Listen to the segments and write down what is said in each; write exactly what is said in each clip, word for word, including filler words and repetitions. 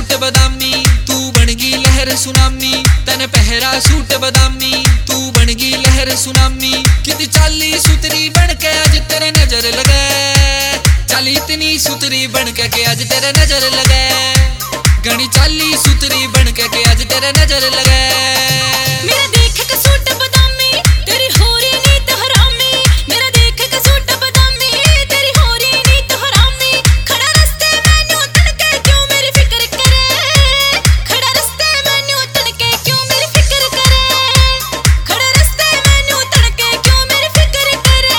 Suit बदामी, तू बनगी लहर tsunami. तन पहरा सूट बदामी, तू बनगी लहर सुनामी। कितनी चाली सुतरी बन के आज तेरे नजर लगे, चाली इतनी सुतरी बन के आज तेरे नजर लगे। घनी चाली सुतरी बन के आज तेरे नजर लगे। मेरा देख के सूट बदामी, तेरी होरी नीत हरामी। मेरा देख के सूट बदामी, तेरी होरी नीत हरामी। खड़ा रस्ते मैनू तड़के क्यों मेरी फिक्र करे, खड़ा रस्ते मैनू तड़के क्यों मेरी फिक्र करे, खड़ा रस्ते मैनू तड़के क्यों मेरी फिक्र करे।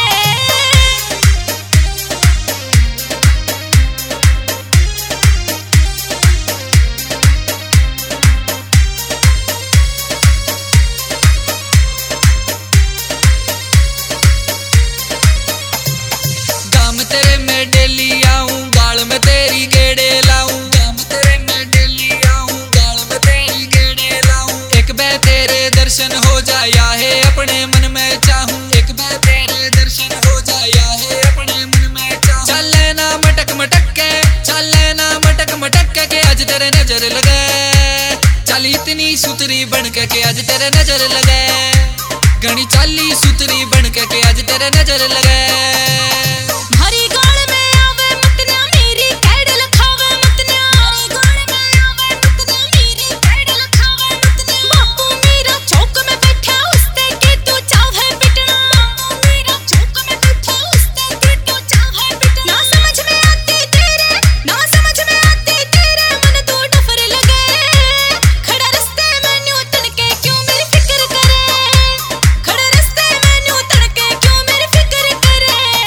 तेरे मैं डेली आऊं, गाल में तेरी गेड़े लाऊं। गाम तेरे मैं डेली आऊं, गाल में तेरी गेड़े लाऊं। एक बार तेरे दर्शन हो जाया है अपने मन में चाहूं, एक बार तेरे दर्शन हो जाया है अपने मन में चाहूं। चल ना मटक मटक के, चल ना मटक मटक के आज तेरे नजर लगे। चल इतनी सुतरी बन के आज तेरे नजर लगे। घनी चाली सुतरी बन के आज तेरे नजर लगे। हरी गाल में आवे मतन्या मेरी कैड लखावे मतन्या, हरी गाल में आवे मतन्या मेरी कैड लखावे मतन्या। बापू मेरा चौक में बैठा उसते के तू चाहे पिटना, बापू मेरा चौक में बैठा उसते के तू चाहे पिटना। ना समझ में आती तेरे, ना समझ में आती तेरे मन तू डफर लगे। खड़ा रस्ते मैनू तड़के क्यों मेरी फिक्र करे, खड़ा रस्ते मैनू तड़के क्यों मेरी फिक्र करे।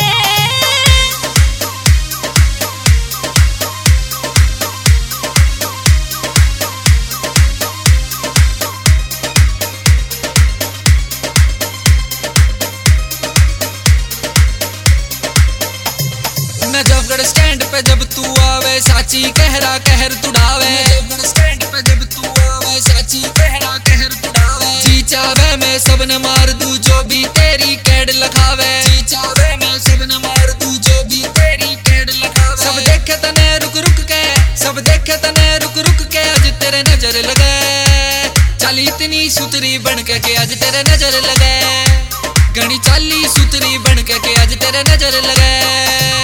नजफगढ़ स्टैंड पे जब तू आवे साची कहरा कहर तुड़ावे। नजफगढ़ स्टैंड पे जब तू आवे साची कहरा कहर तुड़ावे। जी चावे मैं सबने मार दूं जो भी तेरी कैड लखावे, जी चावे मैं सबने मार दूं जो भी तेरी कैड लखावे। सब देखे तने रुक रुक के, सब देखे तने रुक रुक के आज तेरे नजर लगे। चाली इतनी सुतरी बन के आज तेरे नजर लगे। घनी चाली सुतरी बन के आज तेरे नजर लगे।